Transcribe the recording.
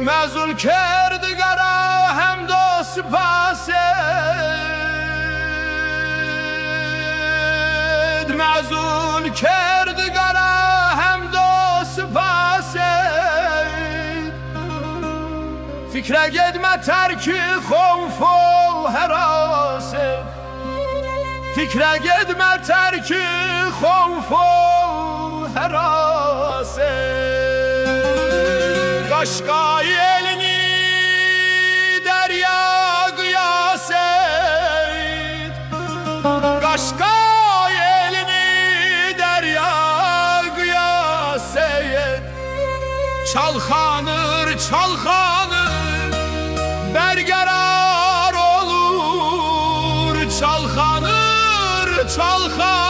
مزول کرد گرا هم دو سپاسد مزول کرد گرا هم دو سپاسد فکر گدمه ترکی خوف و حراسد فکر گدمه ترکی خوف و حراسد Kaşkay elini derya kıyas et Kaşkay elini derya kıyas et Çalkanır çalkanır bergerar olur Çalkanır çalkanır